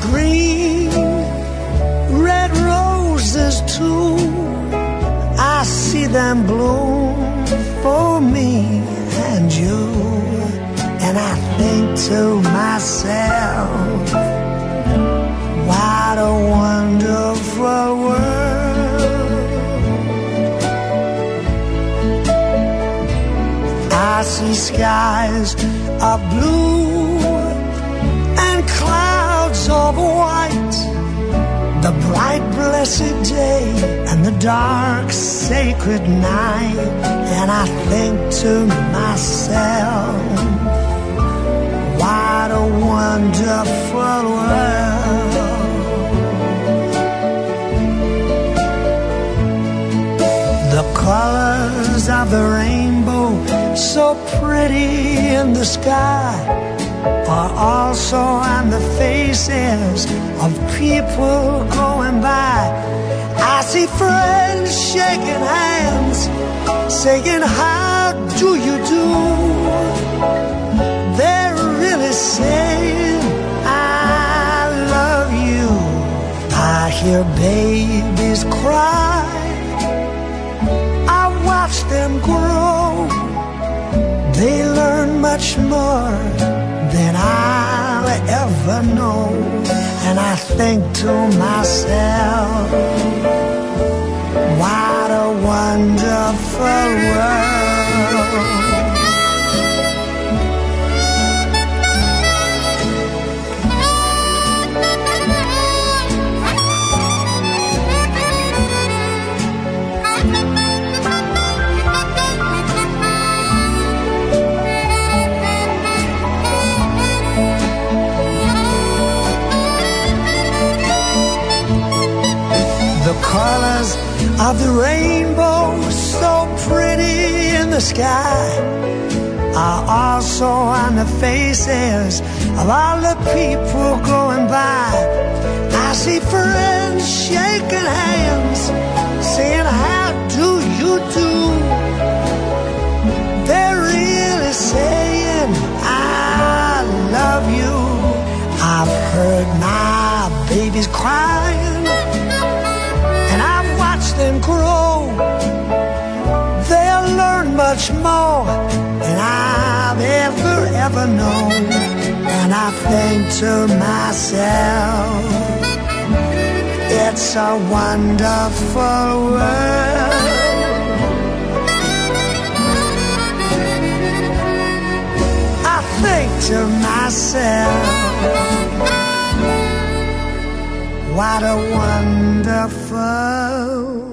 green, red roses too. I see them bloom for me and you. And I think to myself, what a wonderful world. I see skies of blue and clouds of white, the bright blessed day and the dark sacred night. And I think to myself, what a wonderful world. The colors of the rainbow, so pretty in the sky, are also on the faces of people going by. I see friends shaking hands, saying, how do you do? They're really saying, I love you. I hear babies cry, I watch them grow. They learn much more than I'll ever know. And I think to myself, what a wonderful world. The colors of the rainbow, so pretty in the sky, are also on the faces of all the people going by. I see friends shaking hands, saying, how do you do? They're really saying, I love you. I've heard my babies crying, and I've watched them grow. They'll learn much more than I've ever known. And I think to myself, it's a wonderful world. I think to myself, what a wonderful